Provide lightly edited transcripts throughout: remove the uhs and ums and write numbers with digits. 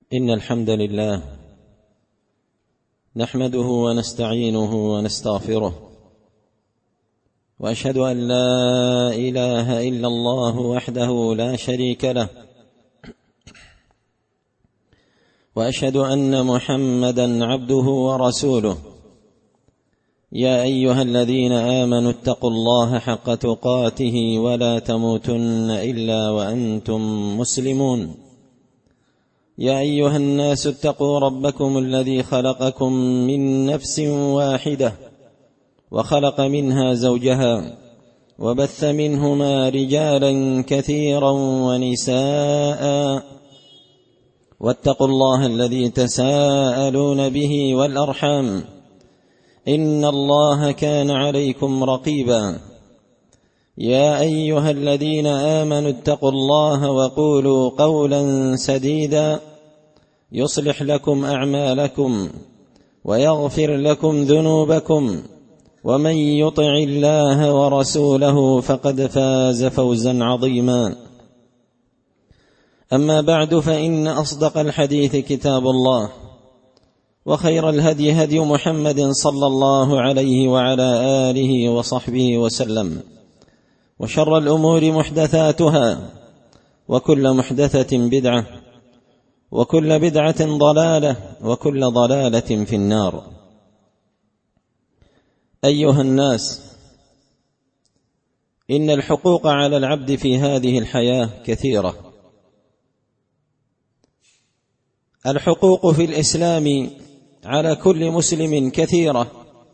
إن الحمد لله نحمده ونستعينه ونستغفره، وأشهد أن لا إله إلا الله وحده لا شريك له، وأشهد أن محمدًا عبده ورسوله. يا أيها الذين آمنوا اتقوا الله حق تقاته ولا تموتن إلا وأنتم مسلمون. يا أيها الناس اتقوا ربكم الذي خلقكم من نفس واحدة وخلق منها زوجها وبث منهما رجالا كثيرا ونساء، واتقوا الله الذي تساءلون به والأرحام، إن الله كان عليكم رقيبا. يا أيها الذين آمنوا اتقوا الله وقولوا قولا سديدا يصلح لكم أعمالكم ويغفر لكم ذنوبكم، ومن يطع الله ورسوله فقد فاز فوزا عظيما. أما بعد، فإن أصدق الحديث كتاب الله، وخير الهدي هدي محمد صلى الله عليه وعلى آله وصحبه وسلم، وشر الأمور محدثاتها، وكل محدثة بدعة، وكل بدعة ضلالة، وكل ضلالة في النار. أيها الناس، إن الحقوق على العبد في هذه الحياة كثيرة. الحقوق في الإسلام على كل مسلم كثيرة،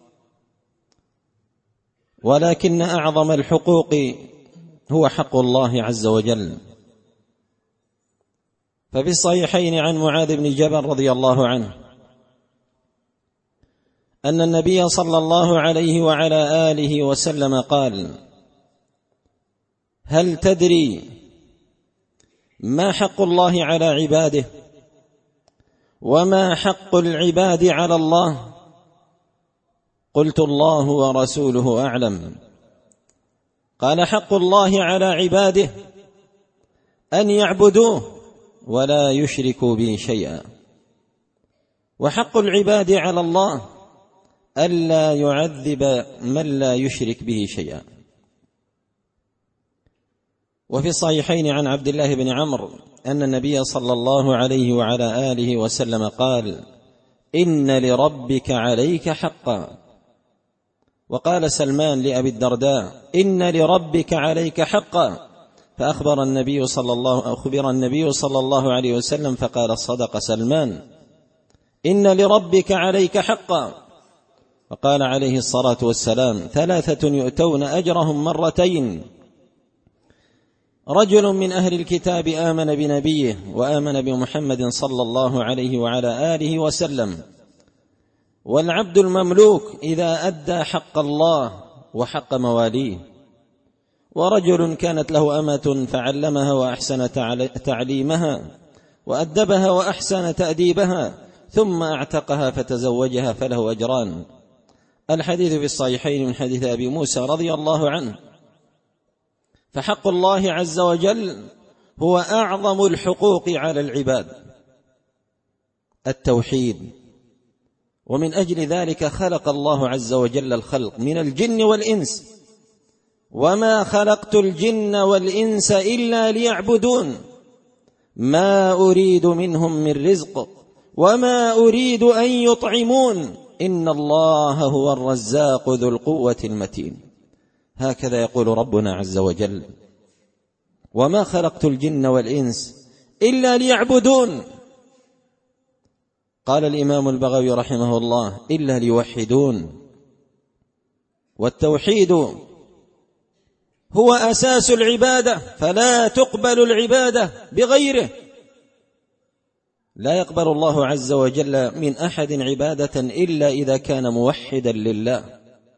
ولكن أعظم الحقوق هو حق الله عز وجل. ففي الصحيحين عن معاذ بن جبل رضي الله عنه أن النبي صلى الله عليه وعلى آله وسلم قال: هل تدري ما حق الله على عباده وما حق العباد على الله؟ قلت: الله ورسوله أعلم. قال: حق الله على عباده أن يعبدوه ولا يشركوا به شيئا، وحق العباد على الله ألا يعذب من لا يشرك به شيئا. وفي الصحيحين عن عبد الله بن عمرو أن النبي صلى الله عليه وعلى آله وسلم قال: إن لربك عليك حقا. وقال سلمان لأبي الدرداء: إن لربك عليك حقا. فأخبر النبي صلى الله عليه وسلم فقال: صدق سلمان، إن لربك عليك حقا. وقال عليه الصلاة والسلام: ثلاثة يؤتون أجرهم مرتين: رجل من أهل الكتاب آمن بنبيه وآمن بمحمد صلى الله عليه وعلى آله وسلم، والعبد المملوك إذا أدى حق الله وحق مواليه، ورجل كانت له أمة فعلمها وأحسن تعليمها وأدبها وأحسن تأديبها ثم أعتقها فتزوجها فله أجران. الحديث في الصحيحين من حديث أبي موسى رضي الله عنه. فحق الله عز وجل هو أعظم الحقوق على العباد، التوحيد. ومن أجل ذلك خلق الله عز وجل الخلق من الجن والإنس: وما خلقت الجن والإنس إلا ليعبدون ما أريد منهم من رزق وما أريد أن يطعمون إن الله هو الرزاق ذو القوة المتين. هكذا يقول ربنا عز وجل: وما خلقت الجن والإنس إلا ليعبدون. قال الإمام البغوي رحمه الله: إلا ليوحدون. والتوحيد هو أساس العبادة، فلا تقبل العبادة بغيره. لا يقبل الله عز وجل من أحد عبادة إلا إذا كان موحدا لله.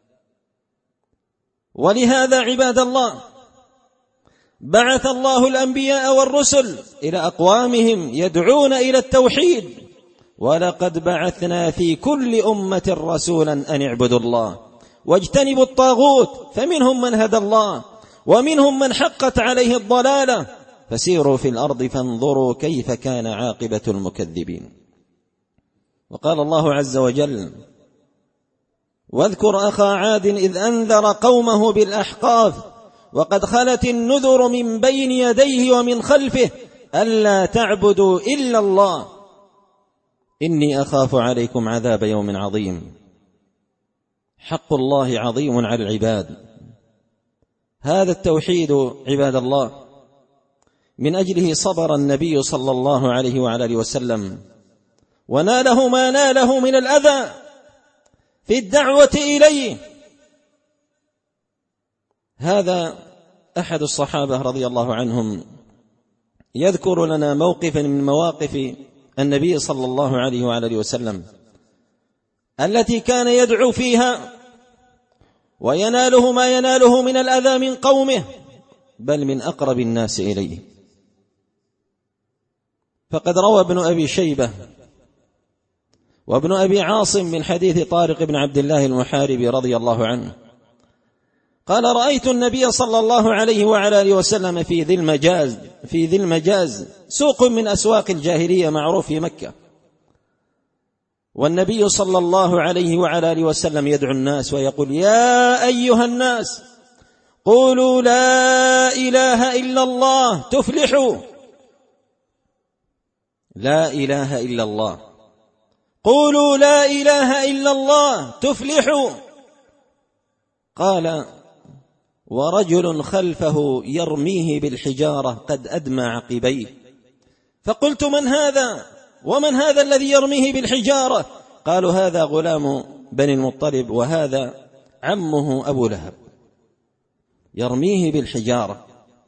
ولهذا عباد الله بعث الله الأنبياء والرسل إلى أقوامهم يدعون إلى التوحيد: ولقد بعثنا في كل أمة رسولا أن اعبدوا الله واجتنبوا الطاغوت، فمنهم من هدى الله ومنهم من حقت عليه الضلالة فسيروا في الأرض فانظروا كيف كان عاقبة المكذبين. وقال الله عز وجل: واذكر أخا عاد إذ أنذر قومه بالأحقاف وقد خلت النذر من بين يديه ومن خلفه ألا تعبدوا إلا الله إني أخاف عليكم عذاب يوم عظيم. حق الله عظيم على العباد. هذا التوحيد عباد الله من أجله صبر النبي صلى الله عليه وعلى آله وسلم وناله ما ناله من الأذى في الدعوة إليه. هذا أحد الصحابة رضي الله عنهم يذكر لنا موقفا من مواقف النبي صلى الله عليه وعلى آله وسلم التي كان يدعو فيها ويناله ما يناله من الأذى من قومه بل من أقرب الناس إليه. فقد روى ابن أبي شيبة وابن أبي عاصم من حديث طارق بن عبد الله المحاربي رضي الله عنه قال: رأيت النبي صلى الله عليه وعلى آله وسلم في ذي المجاز سوق من أسواق الجاهلية معروف في مكة، والنبي صلى الله عليه وعلى آله وسلم يدعو الناس ويقول: يا أيها الناس قولوا لا إله إلا الله تفلحوا. لا إله إلا الله، قولوا لا إله إلا الله تفلحوا. قال: ورجل خلفه يرميه بالحجارة قد أدمى عقبيه. فقلت: من هذا؟ ومن هذا الذي يرميه بالحجارة؟ قالوا: هذا غلام بني المطلب وهذا عمه أبو لهب. يرميه بالحجارة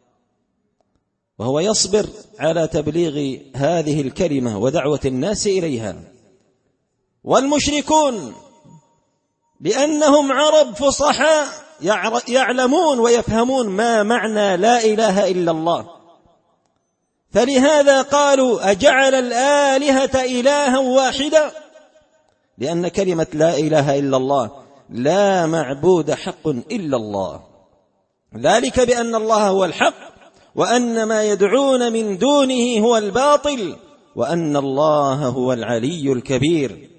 وهو يصبر على تبليغ هذه الكلمة ودعوة الناس إليها. والمشركون لأنهم عرب فصحاء يعلمون ويفهمون ما معنى لا إله إلا الله، فلهذا قالوا: أجعل الآلهة إلها واحدا، لأن كلمة لا إله إلا الله لا معبود حق إلا الله، ذلك بأن الله هو الحق وأن ما يدعون من دونه هو الباطل وأن الله هو العلي الكبير.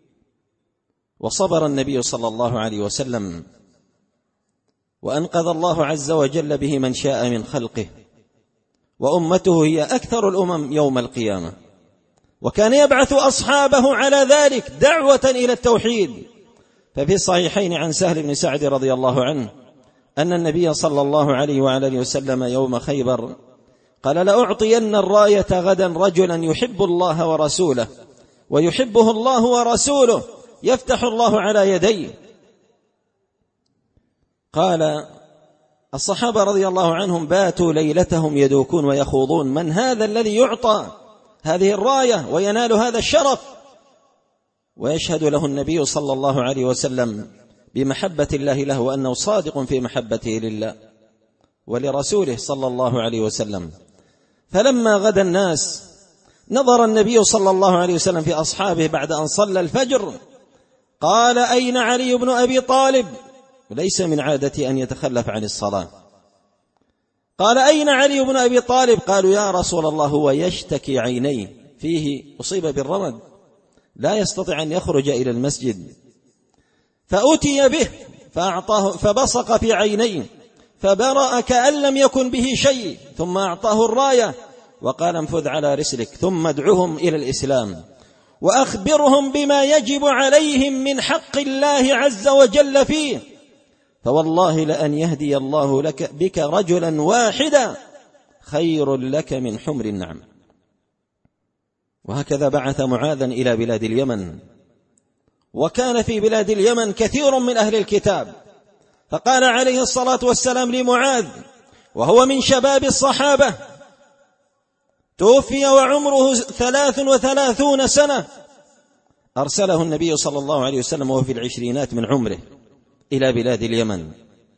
وصبر النبي صلى الله عليه وسلم وأنقذ الله عز وجل به من شاء من خلقه، وأمته هي أكثر الأمم يوم القيامة، وكان يبعث أصحابه على ذلك دعوة إلى التوحيد. ففي الصحيحين عن سهل بن سعد رضي الله عنه أن النبي صلى الله عليه وعلى آله وسلم يوم خيبر قال: لأعطين الراية غدا رجلا يحب الله ورسوله ويحبه الله ورسوله يفتح الله على يديه. قال الصحابة رضي الله عنهم باتوا ليلتهم يدوكون ويخوضون: من هذا الذي يعطى هذه الراية وينال هذا الشرف؟ ويشهد له النبي صلى الله عليه وسلم بمحبة الله له وأنه صادق في محبته لله ولرسوله صلى الله عليه وسلم. فلما غدا الناس نظر النبي صلى الله عليه وسلم في أصحابه بعد أن صلى الفجر قال: أين علي بن أبي طالب؟ ليس من عادتي أن يتخلف عن الصلاة. قال: أين علي بن أبي طالب؟ قالوا: يا رسول الله هو يشتكي عينيه، فيه أصيب بالرمد لا يستطيع أن يخرج إلى المسجد. فأتي به فأعطاه فبصق في عينيه فبرأ كأن لم يكن به شيء، ثم أعطاه الراية وقال: انفذ على رسلك ثم ادعهم إلى الإسلام وأخبرهم بما يجب عليهم من حق الله عز وجل فيه، فوالله لأن يهدي الله لك بك رجلا واحدا خير لك من حمر النعم. وهكذا بعث معاذا إلى بلاد اليمن، وكان في بلاد اليمن كثير من أهل الكتاب، فقال عليه الصلاة والسلام لمعاذ وهو من شباب الصحابة توفي وعمره 33 سنة، أرسله النبي صلى الله عليه وسلم وهو في العشرينات من عمره إلى بلاد اليمن،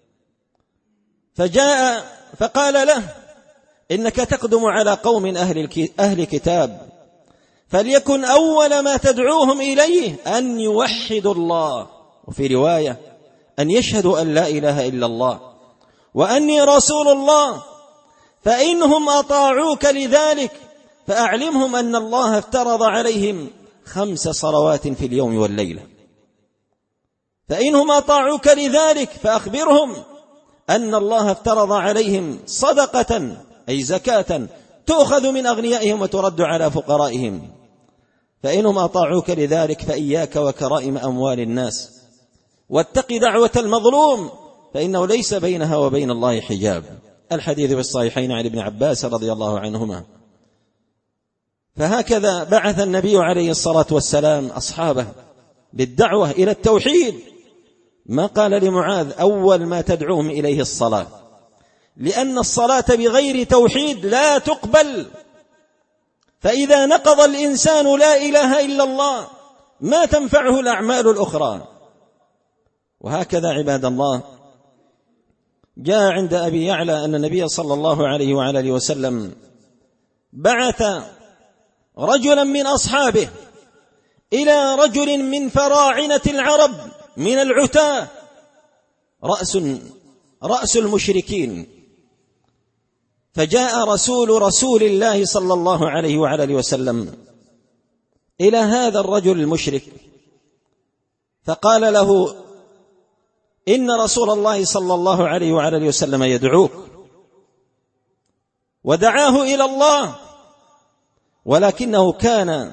فجاء فقال له: إنك تقدم على قوم أهل كتاب، فليكن أول ما تدعوهم إليه أن يوحدوا الله، وفي رواية أن يشهدوا أن لا إله إلا الله وأني رسول الله، فإنهم أطاعوك لذلك فأعلمهم أن الله افترض عليهم 5 صلوات في اليوم والليلة. فإنهم أطاعوك لذلك فأخبرهم أن الله افترض عليهم صدقة أي زكاة تؤخذ من أغنيائهم وترد على فقرائهم. فإنهم أطاعوك لذلك فإياك وكرائم أموال الناس، واتق دعوة المظلوم فإنه ليس بينها وبين الله حجاب. الحديث في الصحيحين عن ابن عباس رضي الله عنهما. فهكذا بعث النبي عليه الصلاة والسلام أصحابه بالدعوة إلى التوحيد. ما قال لمعاذ أول ما تدعوهم إليه الصلاة، لأن الصلاة بغير توحيد لا تقبل. فإذا نقض الإنسان لا إله إلا الله ما تنفعه الأعمال الأخرى. وهكذا عباد الله جاء عند أبي يعلى أن النبي صلى الله عليه وعلى آله وسلم بعث رجلا من أصحابه إلى رجل من فراعنة العرب من العتاة رأس المشركين. فجاء رسول الله صلى الله عليه وعلى آله وسلم إلى هذا الرجل المشرك فقال له: إن رسول الله صلى الله عليه وعلى آله وسلم يدعوك. ودعاه إلى الله، ولكنه كان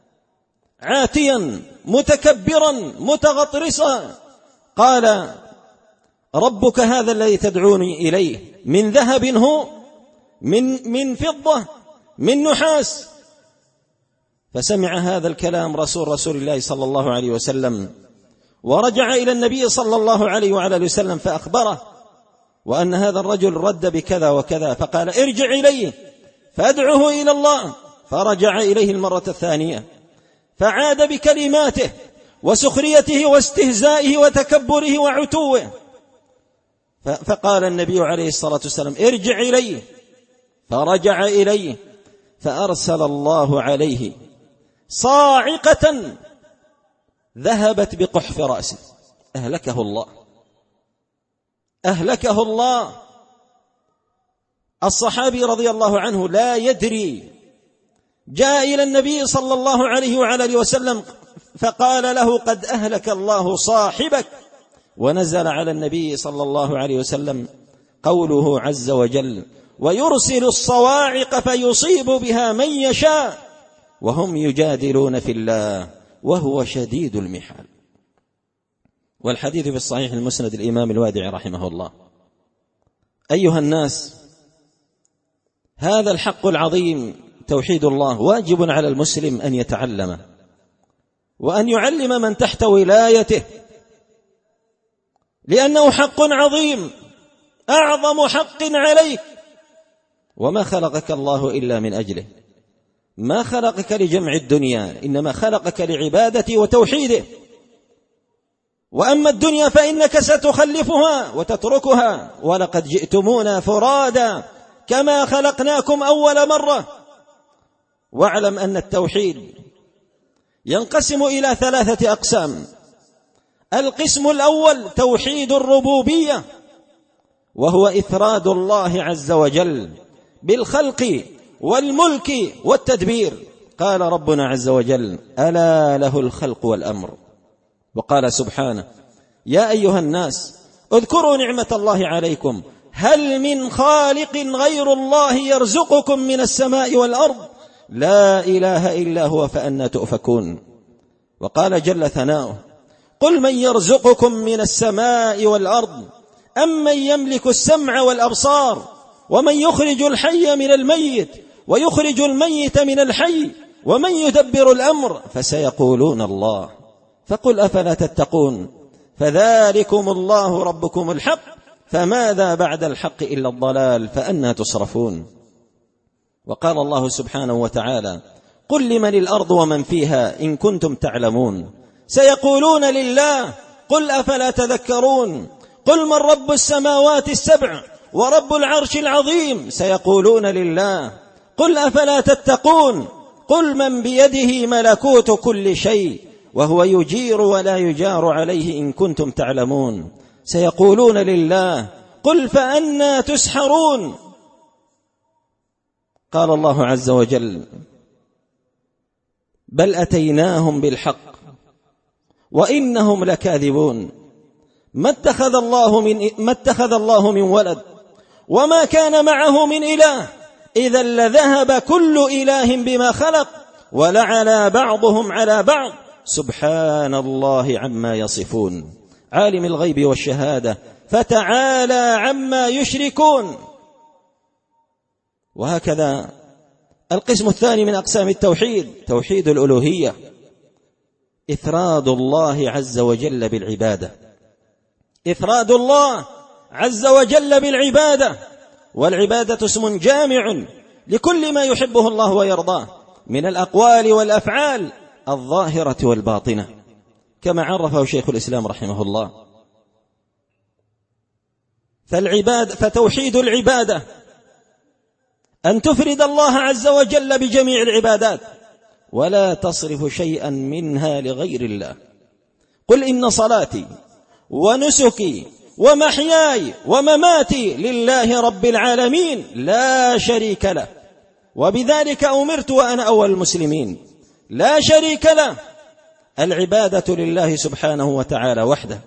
عاتيا متكبرا متغطرسا. قال: ربك هذا الذي تدعوني إليه من ذهب هو من فضة من نحاس؟ فسمع هذا الكلام رسول الله صلى الله عليه وسلم، ورجع إلى النبي صلى الله عليه وعلى آله وسلم فأخبره وأن هذا الرجل رد بكذا وكذا. فقال: ارجع إليه فادعه إلى الله. فرجع إليه المرة الثانية فعاد بكلماته وسخريته واستهزائه وتكبره وعتوه. فقال النبي عليه الصلاة والسلام: ارجع إليه. فرجع إليه فأرسل الله عليه صاعقة ذهبت بقحف رأسه. أهلكه الله. الصحابي رضي الله عنه لا يدري، جاء إلى النبي صلى الله عليه وعلى آله وسلم فقال له: قد أهلك الله صاحبك. ونزل على النبي صلى الله عليه وسلم قوله عز وجل: ويرسل الصواعق فيصيب بها من يشاء وهم يجادلون في الله وهو شديد المحال. والحديث في الصحيح المسند الإمام الوادعي رحمه الله. أيها الناس، هذا الحق العظيم توحيد الله واجب على المسلم أن يتعلمه وأن يعلم من تحت ولايته، لأنه حق عظيم أعظم حق عليك. وما خلقك الله إلا من أجله، ما خلقك لجمع الدنيا، إنما خلقك لعبادته وتوحيده. وأما الدنيا فإنك ستخلفها وتتركها، ولقد جئتمونا فرادا كما خلقناكم أول مرة. واعلم أن التوحيد ينقسم إلى 3 أقسام. القسم الأول توحيد الربوبية، وهو إفراد الله عز وجل بالخلق والملك والتدبير. قال ربنا عز وجل: ألا له الخلق والأمر. وقال سبحانه: يا أيها الناس اذكروا نعمة الله عليكم هل من خالق غير الله يرزقكم من السماء والأرض لا إله إلا هو فأنا تؤفكون. وقال جل ثناؤه: قل من يرزقكم من السماء والأرض أمن يملك السمع والأبصار ومن يخرج الحي من الميت ويخرج الميت من الحي ومن يدبر الأمر فسيقولون الله فقل أفلا تتقون فذلكم الله ربكم الحق فماذا بعد الحق إلا الضلال فأنى تصرفون. وقال الله سبحانه وتعالى: قل لمن الأرض ومن فيها إن كنتم تعلمون سيقولون لله قل أفلا تذكرون. قل من رب السماوات السبع ورب العرش العظيم سيقولون لله قل أفلا تتقون. قل من بيده ملكوت كل شيء وهو يجير ولا يجار عليه إن كنتم تعلمون سيقولون لله قل فأنى تسحرون. قال الله عز وجل: بل أتيناهم بالحق وإنهم لكاذبون. ما اتخذ الله من ولد وما كان معه من إله، إذا لذهب كل إله بما خلق ولعلى بعضهم على بعض سبحان الله عما يصفون. عالم الغيب والشهادة فتعالى عما يشركون. وهكذا القسم الثاني من أقسام التوحيد توحيد الألوهية، إفراد الله عز وجل بالعبادة، إفراد الله عز وجل بالعبادة. والعبادة اسم جامع لكل ما يحبه الله ويرضاه من الأقوال والأفعال الظاهرة والباطنة، كما عرفه شيخ الإسلام رحمه الله. فتوحيد العبادة أن تفرد الله عز وجل بجميع العبادات ولا تصرف شيئا منها لغير الله. قل إن صلاتي ونسكي ومحياي ومماتي لله رب العالمين لا شريك له، وبذلك أمرت وأنا أول المسلمين. لا شريك له، العبادة لله سبحانه وتعالى وحده،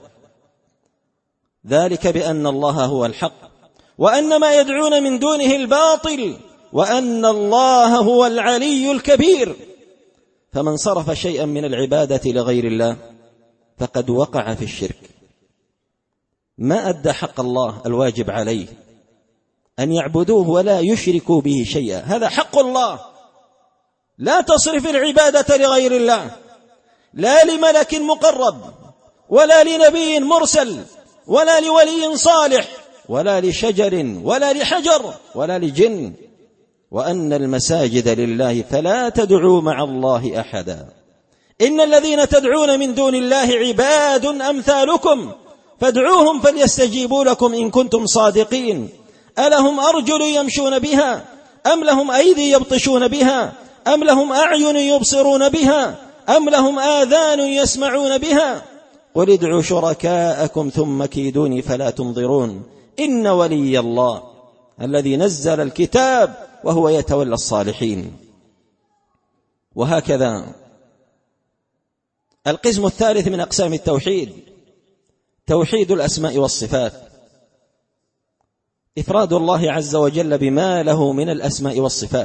ذلك بأن الله هو الحق وأن ما يدعون من دونه الباطل وأن الله هو العلي الكبير. فمن صرف شيئا من العبادة لغير الله فقد وقع في الشرك، ما أدى حق الله الواجب عليه أن يعبدوه ولا يشركوا به شيئا، هذا حق الله. لا تصرف العبادة لغير الله، لا لملك مقرب ولا لنبي مرسل ولا لولي صالح ولا لشجر ولا لحجر ولا لجن، وأن المساجد لله فلا تدعوا مع الله أحدا. إن الذين تدعون من دون الله عباد أمثالكم فادعوهم فليستجيبوا لكم إن كنتم صادقين. ألهم أرجل يمشون بها أم لهم أيدي يبطشون بها أم لهم أعين يبصرون بها أم لهم آذان يسمعون بها؟ قل ادعوا شركاءكم ثم كيدوني فلا تنظرون. إن ولي الله الذي نزل الكتاب وهو يتولى الصالحين. وهكذا القسم الثالث من أقسام التوحيد توحيد الأسماء والصفات، إفراد الله عز وجل بما له من الأسماء والصفات.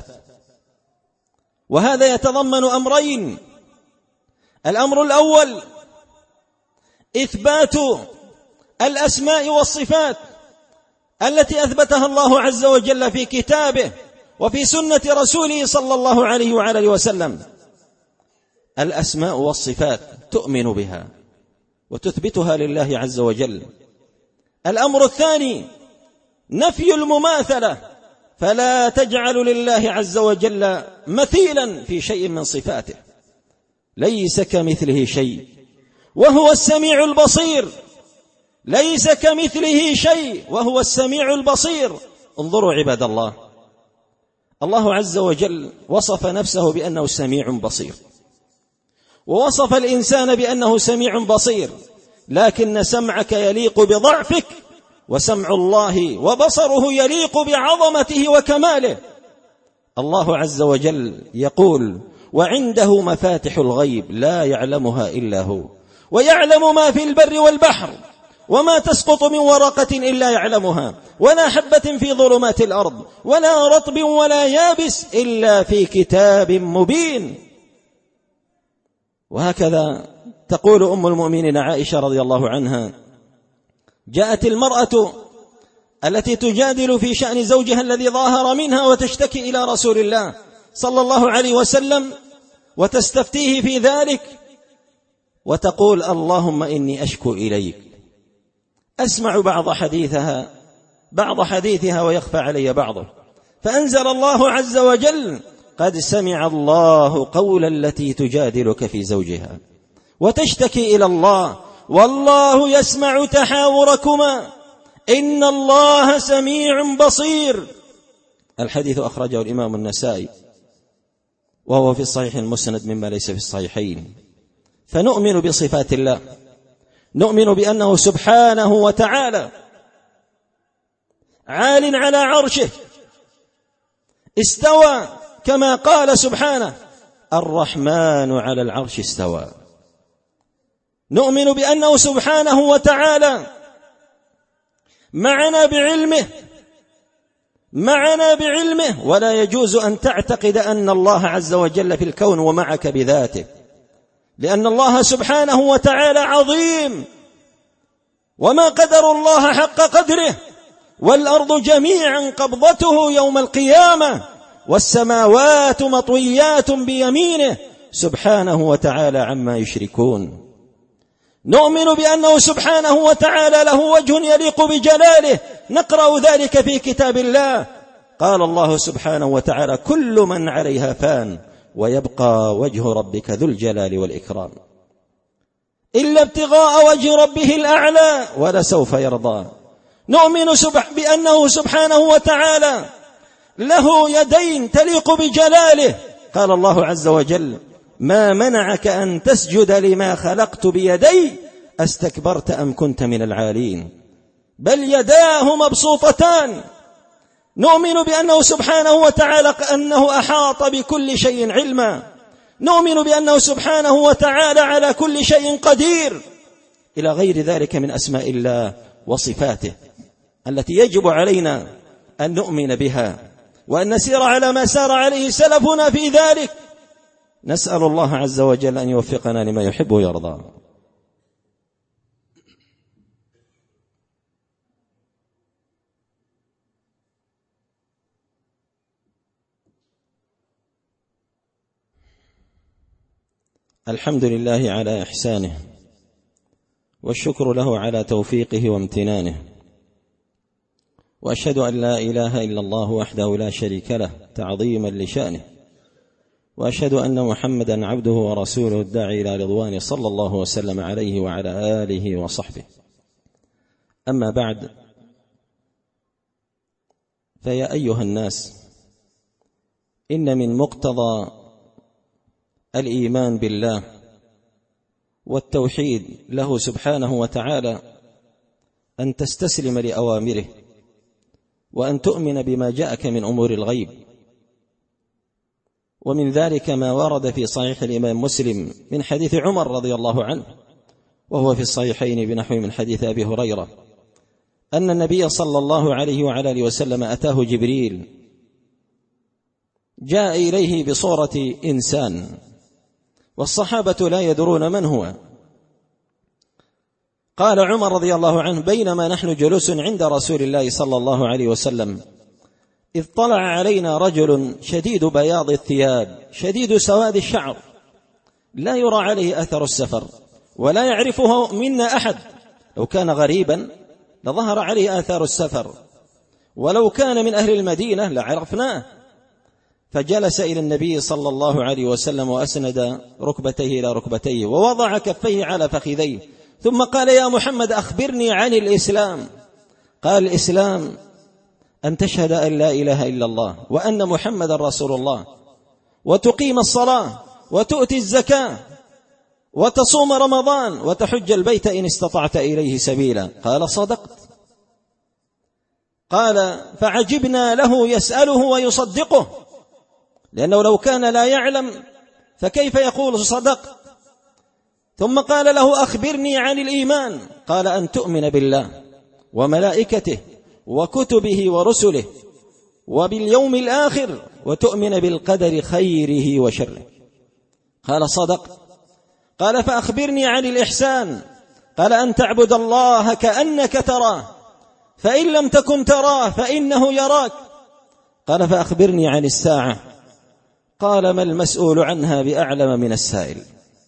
وهذا يتضمن أمرين: الأمر الأول إثبات الأسماء والصفات التي أثبتها الله عز وجل في كتابه وفي سنة رسوله صلى الله عليه وعلى وسلم. الأسماء والصفات تؤمن بها وتثبتها لله عز وجل. الأمر الثاني نفي المماثلة، فلا تجعل لله عز وجل مثيلا في شيء من صفاته، ليس كمثله شيء وهو السميع البصير، ليس كمثله شيء وهو السميع البصير. انظروا عباد الله، الله عز وجل وصف نفسه بأنه سميع بصير، ووصف الإنسان بأنه سميع بصير، لكن سمعك يليق بضعفك، وسمع الله وبصره يليق بعظمته وكماله. الله عز وجل يقول: وعنده مفاتح الغيب لا يعلمها إلا هو، ويعلم ما في البر والبحر، وما تسقط من ورقة إلا يعلمها، ولا حبة في ظلمات الأرض، ولا رطب ولا يابس إلا في كتاب مبين. وهكذا تقول أم المؤمنين عائشة رضي الله عنها: جاءت المرأة التي تجادل في شأن زوجها الذي ظاهر منها وتشتكي إلى رسول الله صلى الله عليه وسلم وتستفتيه في ذلك، وتقول: اللهم إني أشكو إليك، أسمع بعض حديثها ويخفى علي بعضه. فأنزل الله عز وجل: قد سمع الله قول التي تجادلك في زوجها وتشتكي إلى الله والله يسمع تحاوركما إن الله سميع بصير. الحديث أخرجه الإمام النسائي وهو في الصحيح المسند مما ليس في الصحيحين. فنؤمن بصفات الله، نؤمن بأنه سبحانه وتعالى عال على عرشه، استوى كما قال سبحانه الرحمن على العرش استوى. نؤمن بأنه سبحانه وتعالى معنا بعلمه، ولا يجوز أن تعتقد أن الله عز وجل في الكون ومعك بذاته، لأن الله سبحانه وتعالى عظيم، وما قدر الله حق قدره، والأرض جميعا قبضته يوم القيامة، والسماوات مطويات بيمينه سبحانه وتعالى عما يشركون. نؤمن بأنه سبحانه وتعالى له وجه يليق بجلاله، نقرأ ذلك في كتاب الله. قال الله سبحانه وتعالى كل من عليها فان ويبقى وجه ربك ذو الجلال والإكرام إلا ابتغاء وجه ربه الأعلى ولسوف يرضى. نؤمن بأنه سبحانه وتعالى له يدين تليق بجلاله. قال الله عز وجل ما منعك أن تسجد لما خلقت بيدي أستكبرت أم كنت من العالين، بل يداه مبسوطتان. نؤمن بأنه سبحانه وتعالى أنه أحاط بكل شيء علما. نؤمن بأنه سبحانه وتعالى على كل شيء قدير، إلى غير ذلك من أسماء الله وصفاته التي يجب علينا أن نؤمن بها وأن نسير على ما سار عليه سلفنا في ذلك. نسأل الله عز وجل أن يوفقنا لما يحب ويرضى. الحمد لله على إحسانه، والشكر له على توفيقه وامتنانه، وأشهد أن لا إله إلا الله وحده لا شريك له تعظيما لشأنه، وأشهد أن محمدا عبده ورسوله الداعي إلى رضوانه صلى الله وسلم عليه وعلى آله وصحبه. أما بعد، فيا أيها الناس، إن من مقتضى الإيمان بالله والتوحيد له سبحانه وتعالى أن تستسلم لأوامره، وأن تؤمن بما جاءك من أمور الغيب. ومن ذلك ما ورد في صحيح الإمام مسلم من حديث عمر رضي الله عنه، وهو في الصحيحين بنحو من حديث أبي هريرة، أن النبي صلى الله عليه وعلى آله وسلم أتاه جبريل، جاء إليه بصورة إنسان، والصحابة لا يدرون من هو. قال عمر رضي الله عنه بينما نحن جلوس عند رسول الله صلى الله عليه وسلم إذ طلع علينا رجل شديد بياض الثياب شديد سواد الشعر، لا يرى عليه أثر السفر ولا يعرفه منا أحد، لو كان غريبا لظهر عليه آثار السفر، ولو كان من أهل المدينة لعرفناه. فجلس إلى النبي صلى الله عليه وسلم وأسند ركبتيه إلى ركبتيه ووضع كفيه على فخذيه، ثم قال يا محمد أخبرني عن الإسلام. قال الإسلام أن تشهد أن لا إله إلا الله وأن محمد رسول الله، وتقيم الصلاة، وتؤتي الزكاة، وتصوم رمضان، وتحج البيت إن استطعت إليه سبيلا. قال صدقت. قال فعجبنا له يسأله ويصدقه، لأنه لو كان لا يعلم فكيف يقول صدقت؟ ثم قال له أخبرني عن الإيمان. قال أن تؤمن بالله وملائكته وكتبه ورسله وباليوم الآخر، وتؤمن بالقدر خيره وشره. قال صدقت. قال فأخبرني عن الإحسان. قال أن تعبد الله كأنك تراه، فإن لم تكن تراه فإنه يراك. قال فأخبرني عن الساعة. قال ما المسؤول عنها بأعلم من السائل.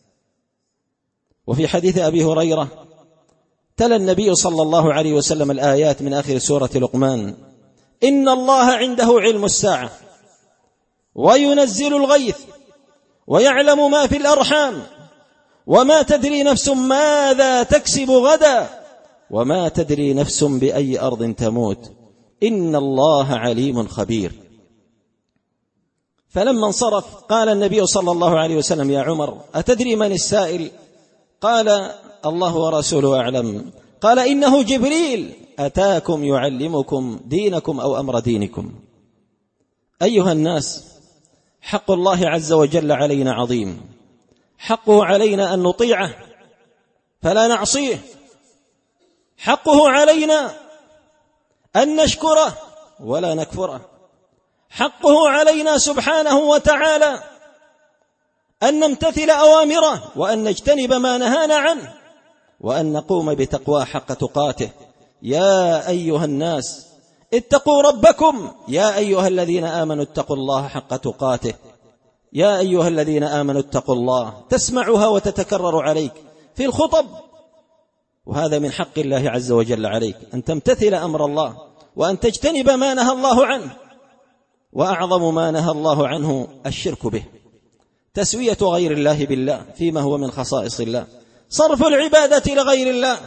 وفي حديث أبي هريرة تلا النبي صلى الله عليه وسلم الآيات من آخر سورة لقمان: إن الله عنده علم الساعة وينزل الغيث ويعلم ما في الأرحام وما تدري نفس ماذا تكسب غدا وما تدري نفس بأي أرض تموت إن الله عليم خبير. فلما انصرف قال النبي صلى الله عليه وسلم: يا عمر أتدري من السائل؟ قال: الله ورسوله أعلم. قال: إنه جبريل أتاكم يعلمكم دينكم أو أمر دينكم. أيها الناس، حق الله عز وجل علينا عظيم، حقه علينا أن نطيعه فلا نعصيه، حقه علينا أن نشكره ولا نكفره، حقه علينا سبحانه وتعالى أن نمتثل أوامره وأن نجتنب ما نهانا عنه وأن نقوم بتقواه حق تقاته. يا أيها الناس اتقوا ربكم، يا أيها الذين آمنوا اتقوا الله حق تقاته، يا أيها الذين آمنوا اتقوا الله. تسمعها وتتكرر عليك في الخطب، وهذا من حق الله عز وجل عليك أن تمتثل أمر الله وأن تجتنب ما نهى الله عنه، وأعظم ما نهى الله عنه الشرك به، تسوية غير الله بالله فيما هو من خصائص الله، صرف العبادة لغير الله،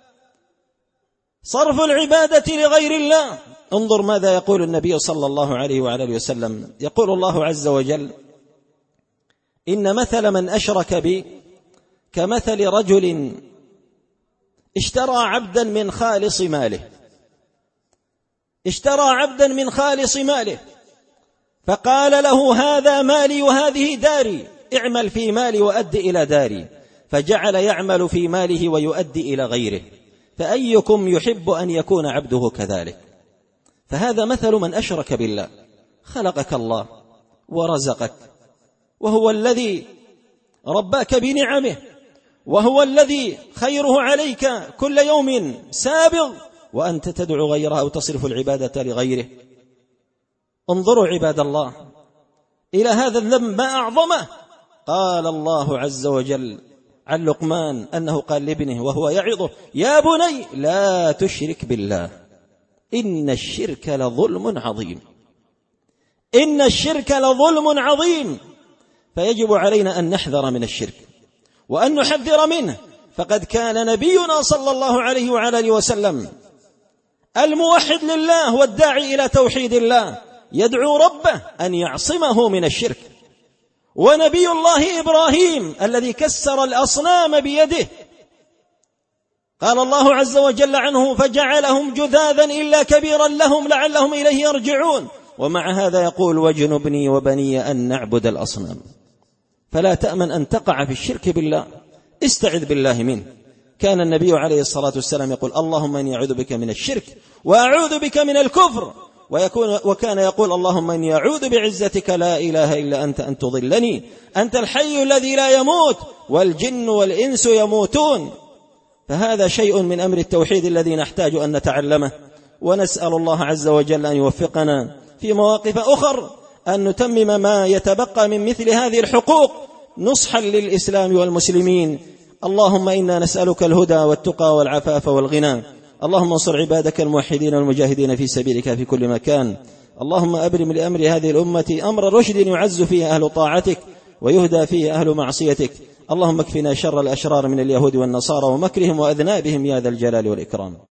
صرف العبادة لغير الله. انظر ماذا يقول النبي صلى الله عليه وعلى آله وسلم، يقول الله عز وجل: إن مثل من أشرك بي كمثل رجل اشترى عبدا من خالص ماله، اشترى عبدا من خالص ماله فقال له: هذا مالي وهذه داري، اعمل في مالي وأد إلى داري، فجعل يعمل في ماله ويؤدي إلى غيره، فأيكم يحب أن يكون عبده كذلك؟ فهذا مثل من أشرك بالله. خلقك الله ورزقك، وهو الذي رباك بنعمه، وهو الذي خيره عليك كل يوم سابغ، وأنت تدعو غيره أو تصرف العبادة لغيره. انظروا عباد الله إلى هذا الذنب ما أعظمه. قال الله عز وجل عن لقمان أنه قال لابنه وهو يعظه: يا بني لا تشرك بالله إن الشرك لظلم عظيم، إن الشرك لظلم عظيم. فيجب علينا أن نحذر من الشرك وأن نحذر منه، فقد كان نبينا صلى الله عليه وعلى آله وسلم الموحد لله والداعي إلى توحيد الله يدعو ربه أن يعصمه من الشرك. ونبي الله إبراهيم الذي كسر الأصنام بيده قال الله عز وجل عنه: فجعلهم جذاذا إلا كبيرا لهم لعلهم إليه يرجعون. ومع هذا يقول: واجنبني وبني أن نعبد الأصنام. فلا تأمن أن تقع في الشرك بالله، استعذ بالله منه. كان النبي عليه الصلاة والسلام يقول: اللهم إني أعوذ بك من الشرك وأعوذ بك من الكفر، وكان يقول: اللهم إني أعوذ بعزتك لا إله إلا أنت أن تضلني، أنت الحي الذي لا يموت والجن والإنس يموتون. فهذا شيء من أمر التوحيد الذي نحتاج أن نتعلمه، ونسأل الله عز وجل أن يوفقنا في مواقف أخر أن نتمم ما يتبقى من مثل هذه الحقوق نصحا للإسلام والمسلمين. اللهم إنا نسألك الهدى والتقى والعفاف والغنى. اللهم انصر عبادك الموحدين والمجاهدين في سبيلك في كل مكان. اللهم أبرم لأمر هذه الأمة أمر رشد يعز فيه أهل طاعتك ويهدى فيه أهل معصيتك. اللهم اكفنا شر الأشرار من اليهود والنصارى ومكرهم وأذنابهم يا ذا الجلال والإكرام.